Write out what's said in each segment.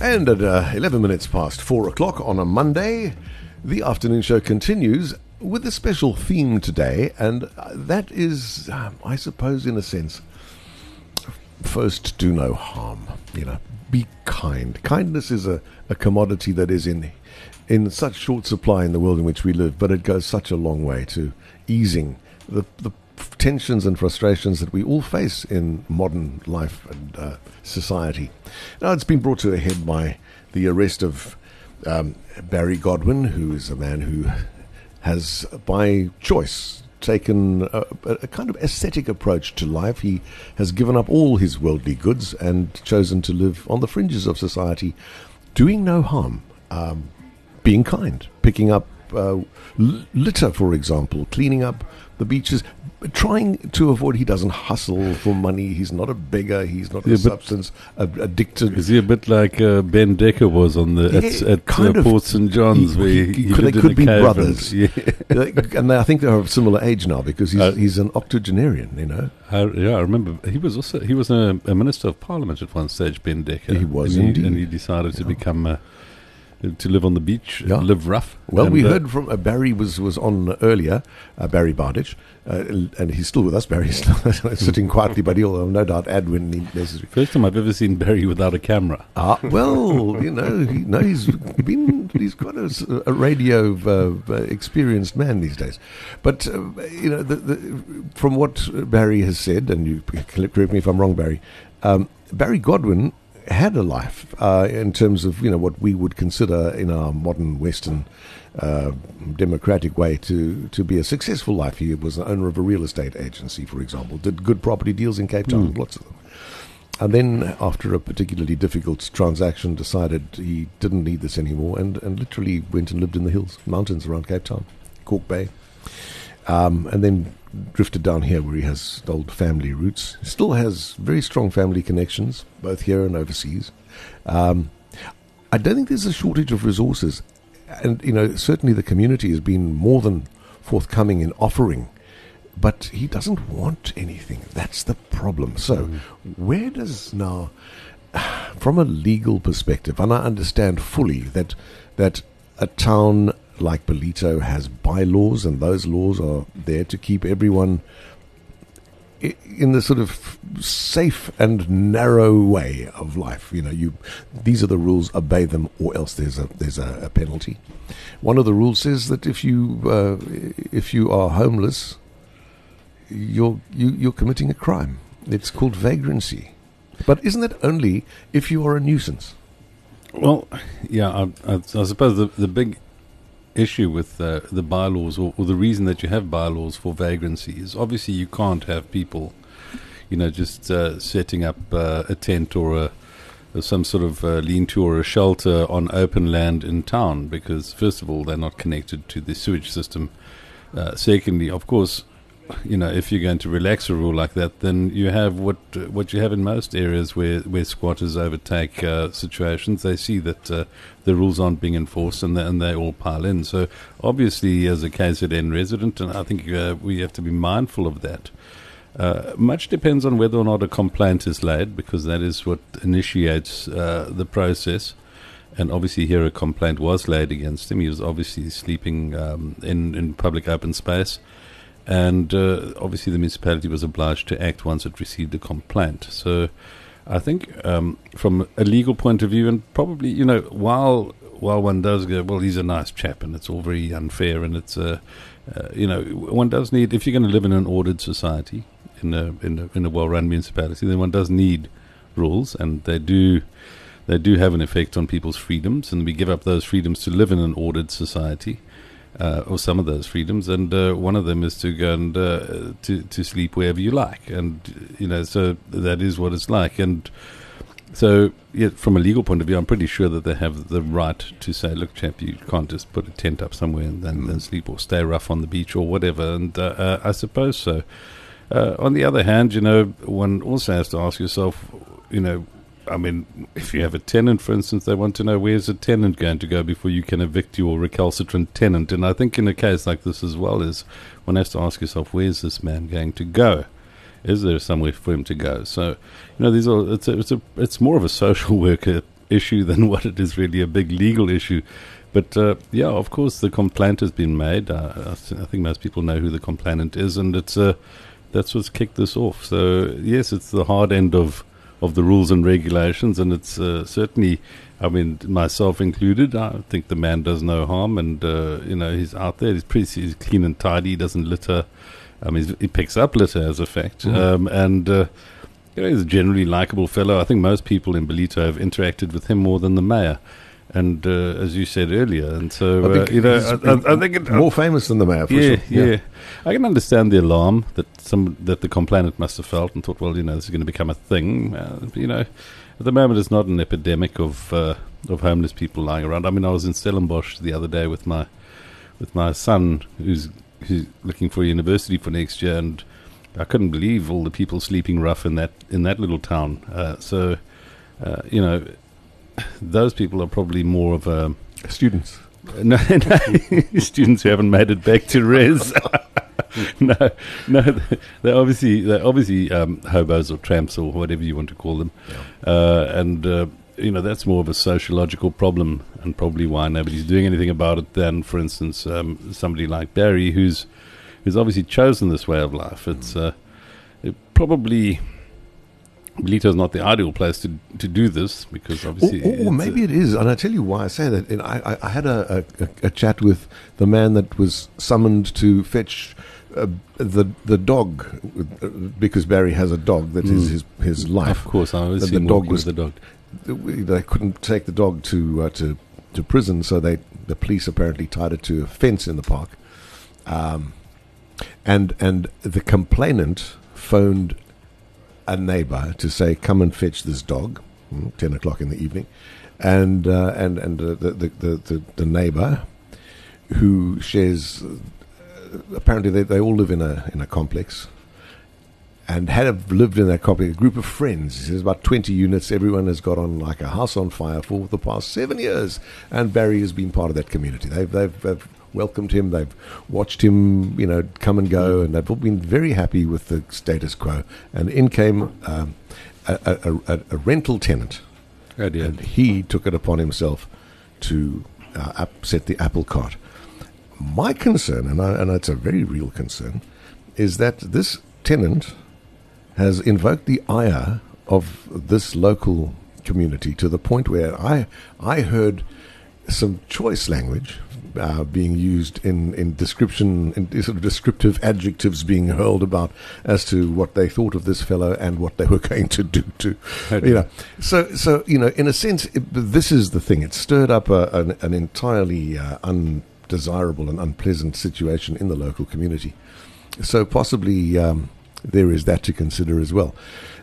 And at 11 minutes past 4 o'clock on a Monday, the afternoon show continues with a special theme today, and that is, I suppose, in a sense, first do no harm. Be kind. Kindness is a commodity that is in such short supply in the world in which we live, but it goes such a long way to easing the tensions and frustrations that we all face in modern life and society. Now, it's been brought to a head by the arrest of Barry Godwin, who is a man who has, by choice, taken a kind of ascetic approach to life. He has given up all his worldly goods and chosen to live on the fringes of society, doing no harm, being kind, picking up litter, for example, cleaning up the beaches, trying to avoid. He doesn't hustle for money. He's not a beggar. He's not a substance addicted. Is he a bit like Ben Decker was on at Port St. John's, where he they could be brothers? And I think they're of similar age now because he's an octogenarian. I remember he was a minister of parliament at one stage. Ben Decker. He was indeed, and he decided to become. To live on the beach, live rough. Well, we heard from Barry was on earlier, Barry Bardich, and he's still with us. Barry's still sitting quietly, but he'll no doubt add when necessary. First time I've ever seen Barry without a camera. Well, he's quite a radio experienced man these days. But from what Barry has said, and you correct me if I'm wrong, Barry, Barry Godwin had a life in terms of what we would consider in our modern Western democratic way to be a successful life. He was the owner of a real estate agency, for example, did good property deals in Cape Town, lots of them. And then after a particularly difficult transaction decided he didn't need this anymore and literally went and lived in the mountains around Cape Town, Cork Bay, and then drifted down here where he has old family roots. Still has very strong family connections, both here and overseas. I don't think there's a shortage of resources. And, certainly the community has been more than forthcoming in offering. But he doesn't want anything. That's the problem. So where does now, from a legal perspective, and I understand fully that a town like Ballito has bylaws, and those laws are there to keep everyone in the sort of safe and narrow way of life. These are the rules, obey them, or else there's a penalty. One of the rules says that if you are homeless, you're committing a crime. It's called vagrancy. But isn't that only if you are a nuisance? Well, yeah, I suppose the big issue with the bylaws, or the reason that you have bylaws for vagrancy, is obviously you can't have people, just setting up a tent or some sort of lean-to or a shelter on open land in town, because first of all they're not connected to the sewage system. Secondly, of course, if you're going to relax a rule like that, then you have what you have in most areas where squatters overtake situations. They see that the rules aren't being enforced, and they all pile in. So obviously, as a KZN resident, and I think we have to be mindful of that. Much depends on whether or not a complaint is laid, because that is what initiates the process. And obviously here a complaint was laid against him. He was obviously sleeping in public open space. And obviously the municipality was obliged to act once it received a complaint. So I think from a legal point of view, and probably, while one does go, well, he's a nice chap and it's all very unfair, and it's, one does need, if you're going to live in an ordered society, in a well-run municipality, then one does need rules, and they do have an effect on people's freedoms, and we give up those freedoms to live in an ordered society. Or some of those freedoms, and one of them is to go and to sleep wherever you like, and so that is what it's like. And so, from a legal point of view, I'm pretty sure that they have the right to say, "Look, chap, you can't just put a tent up somewhere and then sleep, or stay rough on the beach, or whatever." And I suppose so. On the other hand, one also has to ask yourself, I mean, if you have a tenant, for instance, they want to know where's the tenant going to go before you can evict your recalcitrant tenant. And I think in a case like this as well, is one has to ask yourself, where's this man going to go? Is there somewhere for him to go? So, these are it's more of a social worker issue than what it is really a big legal issue. But yeah, of course, the complaint has been made. I think most people know who the complainant is, and it's that's what's kicked this off. So yes, it's the hard end of the rules and regulations, and it's certainly, I mean, myself included, I think the man does no harm, and he's out there. He's clean and tidy. He doesn't litter. He picks up litter as a fact, and he's a generally likable fellow. I think most people in Ballito have interacted with him more than the mayor. And as you said earlier, and so I think it's more famous than the mayor. For sure. Yeah. I can understand the alarm that the complainant must have felt, and thought, well, this is going to become a thing. At the moment, it's not an epidemic of homeless people lying around. I mean, I was in Stellenbosch the other day with my son, who's looking for a university for next year, and I couldn't believe all the people sleeping rough in that little town. Those people are probably more of students. No, students who haven't made it back to res. no, they're obviously hobos or tramps or whatever you want to call them, that's more of a sociological problem, and probably why nobody's doing anything about it than, for instance, somebody like Barry, who's obviously chosen this way of life. It's probably. Ballito is not the ideal place to do this, because obviously... Or maybe it is, and I tell you why I say that. I had a chat with the man that was summoned to fetch the dog, because Barry has a dog that is his life. Of course, I always see the dog was the dog. They couldn't take the dog to prison, so the police apparently tied it to a fence in the park. And the complainant phoned a neighbor to say, come and fetch this dog, 10 o'clock in the evening, and the neighbor, who shares, apparently they all live in a complex, and had lived in that complex, a group of friends. There's about 20 units. Everyone has got on like a house on fire for the past 7 years, and Barry has been part of that community. They've welcomed him. They've watched him, come and go, and they've all been very happy with the status quo. And in came a rental tenant, and he took it upon himself to upset the apple cart. My concern, and it's a very real concern, is that this tenant has invoked the ire of this local community to the point where I heard some choice language being used in description, in sort of descriptive adjectives being hurled about as to what they thought of this fellow and what they were going to do to, So in a sense, this is the thing. It stirred up an entirely undesirable and unpleasant situation in the local community. So possibly there is that to consider as well.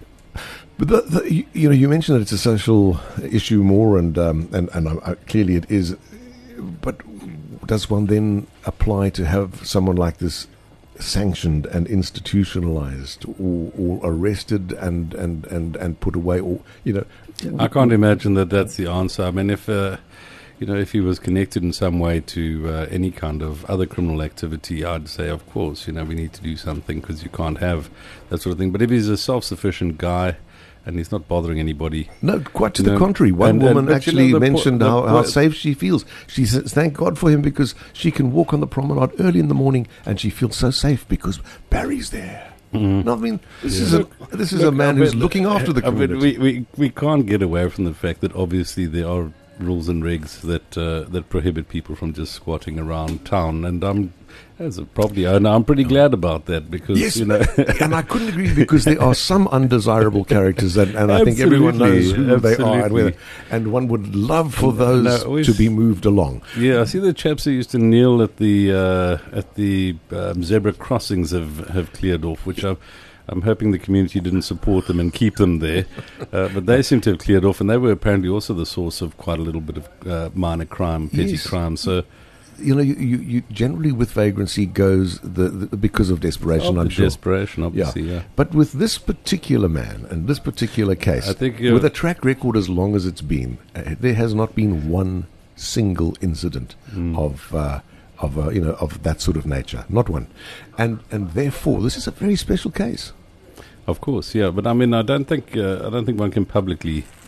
But you mentioned that it's a social issue more, and clearly it is. But does one then apply to have someone like this sanctioned and institutionalized, or arrested and put away, or I can't imagine that that's the answer. I mean, if he was connected in some way to any kind of other criminal activity, I'd say, of course, we need to do something, because you can't have that sort of thing. But if he's a self-sufficient guy and he's not bothering anybody. No, quite to the contrary. One woman actually mentioned how safe she feels. She says, thank God for him, because she can walk on the promenade early in the morning and she feels so safe because Barry's there. Mm-hmm. No, I mean, this is a man who's looking after the community. We can't get away from the fact that obviously there are rules and regs that prohibit people from just squatting around town, and as a property owner, I'm pretty glad about that, because yes, and I couldn't agree, because there are some undesirable characters, and I think everyone knows who they are, and one would love for those to be moved along. Yeah, I see the chaps who used to kneel at the zebra crossings have cleared off, which I'm hoping the community didn't support them and keep them there. But they seem to have cleared off, and they were apparently also the source of quite a little bit of minor crime, petty crime. So, you generally with vagrancy goes because of desperation, I'm sure. Desperation, obviously, yeah. But with this particular man and this particular case, I think, with a track record as long as it's been, there has not been one single incident of that sort of nature, not one, and therefore this is a very special case. Of course, yeah, but I mean, I don't think one can publicly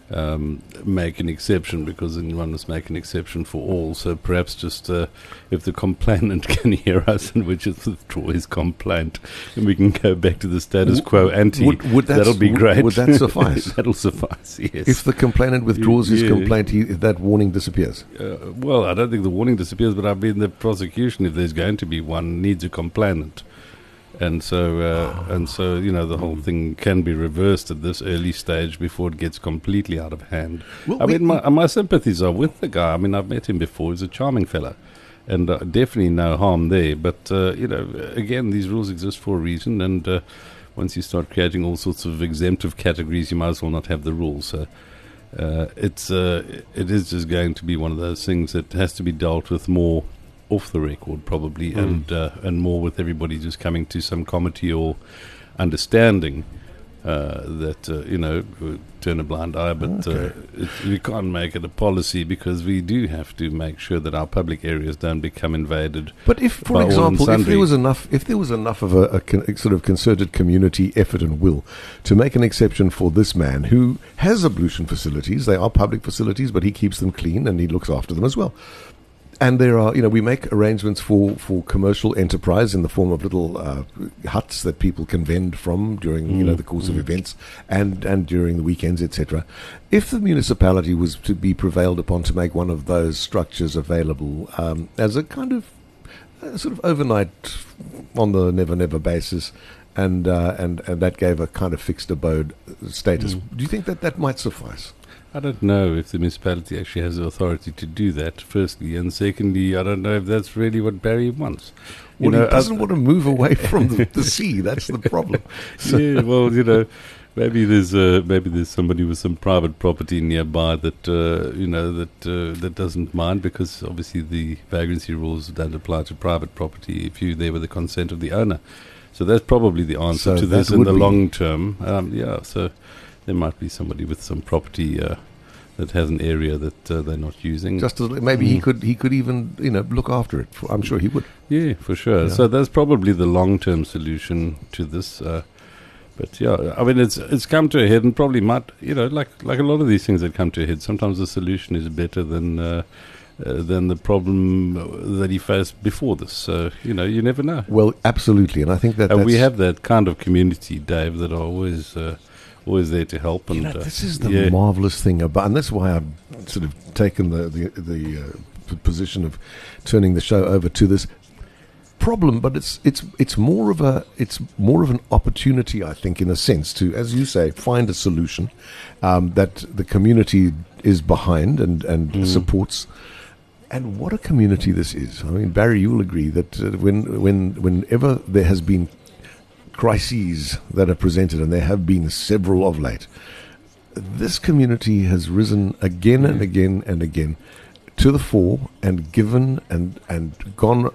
make an exception, because then one must make an exception for all. So perhaps just if the complainant can hear us and we just withdraw his complaint and we can go back to the status quo ante, that'll be great. Would that suffice? That'll suffice, yes. If the complainant withdraws his complaint, that warning disappears. Well, I don't think the warning disappears, but I mean the prosecution, if there's going to be one, needs a complainant. And so, the whole thing can be reversed at this early stage before it gets completely out of hand. Well, my sympathies are with the guy. I mean, I've met him before. He's a charming fella, and definitely no harm there. But, again, these rules exist for a reason, and once you start creating all sorts of exemptive categories, you might as well not have the rules. So it is just going to be one of those things that has to be dealt with more off the record, probably, and more with everybody just coming to some comity or understanding that turn a blind eye, but we can't make it a policy, because we do have to make sure that our public areas don't become invaded. But if, for example, if there was enough of a sort of concerted community effort and will to make an exception for this man who has ablution facilities, they are public facilities, but he keeps them clean and he looks after them as well. And there are, we make arrangements for commercial enterprise in the form of little huts that people can vend from during, the course of events and during the weekends, etc. If the municipality was to be prevailed upon to make one of those structures available as a kind of sort of overnight on the never basis, and that gave a kind of fixed abode status, do you think that might suffice? I don't know if the municipality actually has the authority to do that, firstly. And secondly, I don't know if that's really what Barry wants. He doesn't want to move away from the sea. That's the problem. Yeah, well, maybe there's somebody with some private property nearby that that doesn't mind, because obviously the vagrancy rules don't apply to private property if you're there with the consent of the owner. So that's probably the answer to this in the long term. So there might be somebody with some property that has an area that they're not using. Just as maybe he could even look after it. I'm sure he would. Yeah, for sure. Yeah. So that's probably the long-term solution to this. But yeah, I mean, it's come to a head, and probably might, like a lot of these things that come to a head. Sometimes the solution is better than the problem that he faced before this. So you never know. Well, absolutely, and I think that we have that kind of community, Dave, that are always there to help. And this is the marvelous thing about, and that's why I've sort of taken the position of turning the show over to this problem. But it's more of an opportunity, I think, in a sense, to, as you say, find a solution that the community is behind and supports. And what a community this is! I mean, Barry, you will agree that whenever there has been crises that are presented, and there have been several of late, this community has risen again and again and again to the fore and given and gone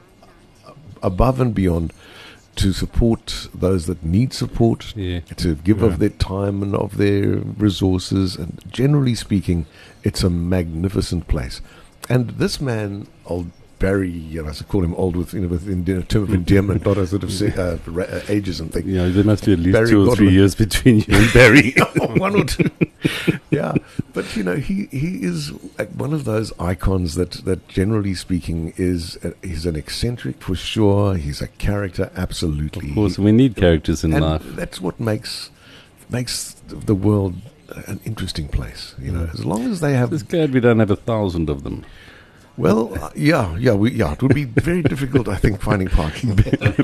above and beyond to support those that need support, to give of their time and of their resources. And generally speaking, it's a magnificent place. And this man, old Barry, I should call him old with in term of endearment, not a sort of ageism thing. Yeah, there must be at least Barry 2 or 3 years between you and Barry. 1 or 2. Yeah, but he is one of those icons that generally speaking he's an eccentric for sure. He's a character, absolutely. Of course, we need characters in life. That's what makes the world an interesting place. As long as they have. Just glad we don't have 1,000 of them. Well, it would be very difficult, I think, finding parking.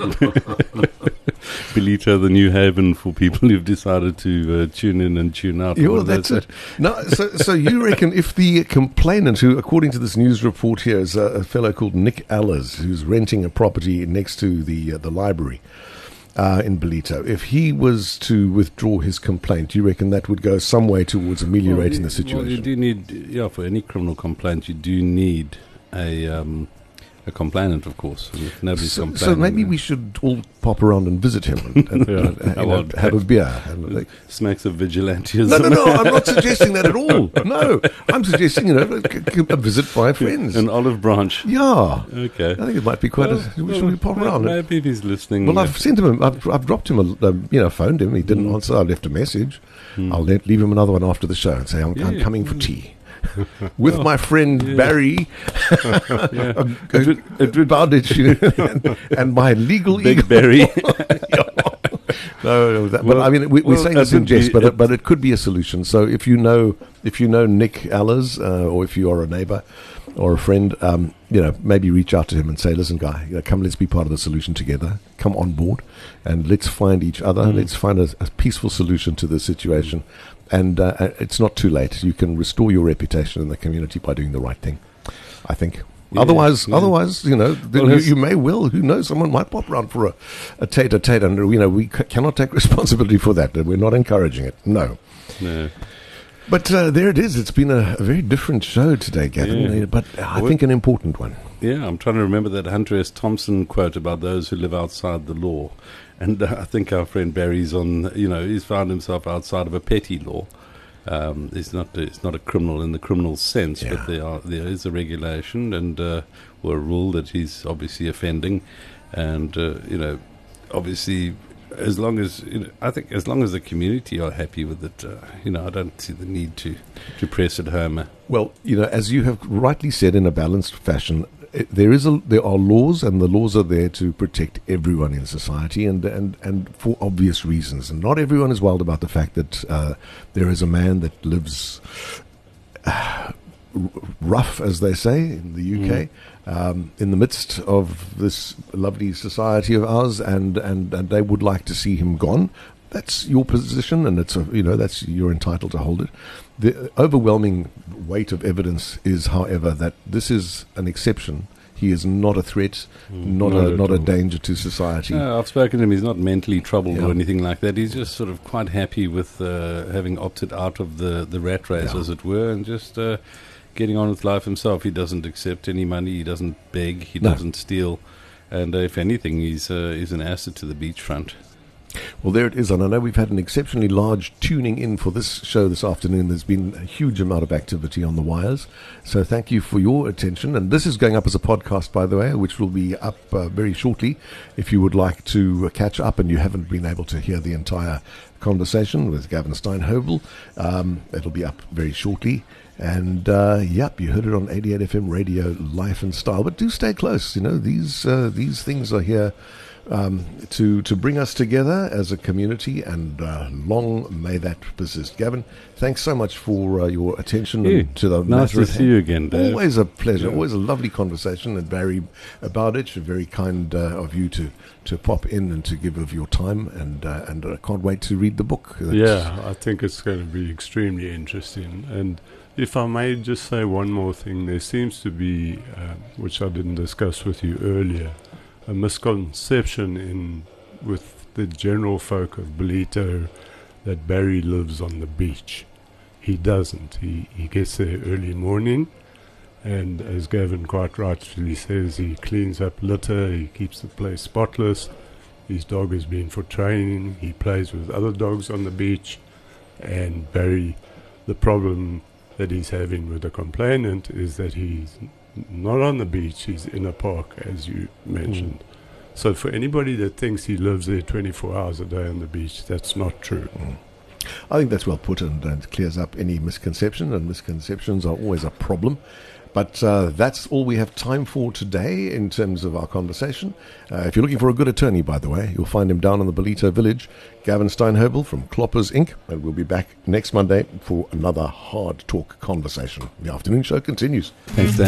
Ballito, the new haven for people who've decided to tune in and tune out. That's it. No, so you reckon if the complainant, who, according to this news report here, is a fellow called Nick Allers, who's renting a property next to the library in Ballito, if he was to withdraw his complaint, do you reckon that would go some way towards ameliorating the situation? Well, you do need, for any criminal complaint, you do need a a complainant, of course. And if nobody's So complaining, maybe we should all pop around and visit him and have a beer. And, smacks of vigilantism. no, I'm not suggesting that at all. No, I'm suggesting, a visit by friends. An olive branch. Yeah. Okay. I think it might be quite we should pop around. Maybe if he's listening. Well, I've sent him, I've dropped him, phoned him. He didn't answer. I left a message. I'll leave him another one after the show and say, I'm coming for tea. With my friend Barry Bowditch, and my legal Big ego. Barry. But I mean, we're saying this in jest, but it could be a solution. So if you know Nick Allers, or if you are a neighbour or a friend, maybe reach out to him and say, listen, guy, come, let's be part of the solution together. Come on board, and let's find each other. Let's find a peaceful solution to the situation. And it's not too late. You can restore your reputation in the community by doing the right thing, I think. Yeah, otherwise, you may well, who knows, someone might pop around for a tete-a-tete, and, we cannot take responsibility for that. We're not encouraging it. No. But there it is. It's been a very different show today, Gavin, but I think an important one. Yeah, I'm trying to remember that Hunter S. Thompson quote about those who live outside the law. And I think our friend Barry's he's found himself outside of a petty law. It's not a criminal in the criminal sense, but there is a regulation and or a rule that he's obviously offending. And, obviously, as long as as long as the community are happy with it, I don't see the need to press it home. Well, as you have rightly said, in a balanced fashion, there are laws, and the laws are there to protect everyone in society, and for obvious reasons. And not everyone is wild about the fact that there is a man that lives rough, as they say, in the UK, in the midst of this lovely society of ours, and they would like to see him gone. That's your position, and that's you're entitled to hold it. The overwhelming weight of evidence is, however, that this is an exception. He is not a threat, not a danger to society. No, I've spoken to him. He's not mentally troubled or anything like that. He's just sort of quite happy with having opted out of the rat race, as it were, and just getting on with life himself. He doesn't accept any money. He doesn't beg. He doesn't steal. And if anything, he's an asset to the beachfront. Well, there it is, and I know we've had an exceptionally large tuning in for this show this afternoon. There's been a huge amount of activity on the wires, so thank you for your attention. And this is going up as a podcast, by the way, which will be up very shortly. If you would like to catch up and you haven't been able to hear the entire conversation with Gavin Steinhobel, it'll be up very shortly. And, you heard it on 88 FM Radio, Life and Style. But do stay close. These things are here to bring us together as a community, and long may that persist. Gavin, thanks so much for your attention to the nice matter. To see you again, Dave. Always a pleasure. Always a lovely conversation. And Barry Bowditch, very kind of you to pop in and to give of your time. And I can't wait to read the book. I think it's going to be extremely interesting. And if I may just say one more thing, there seems to be, which I didn't discuss with you earlier, a misconception with the general folk of Ballito that Barry lives on the beach. He doesn't. He gets there early morning, and as Gavin quite rightfully says, he cleans up litter, he keeps the place spotless. His dog has been for training, he plays with other dogs on the beach, and Barry, the problem that he's having with the complainant is that he's not on the beach, he's in a park, as you mentioned. So for anybody that thinks he lives there 24 hours a day on the beach, that's not true. I think that's well put, and clears up any misconception, and misconceptions are always a problem. But that's all we have time for today in terms of our conversation. If you're looking for a good attorney, by the way, you'll find him down in the Ballito Village, Gavin Steinhobel from Kloppers Inc. And we'll be back next Monday for another hard talk conversation. The afternoon show continues. Thanks, Dan.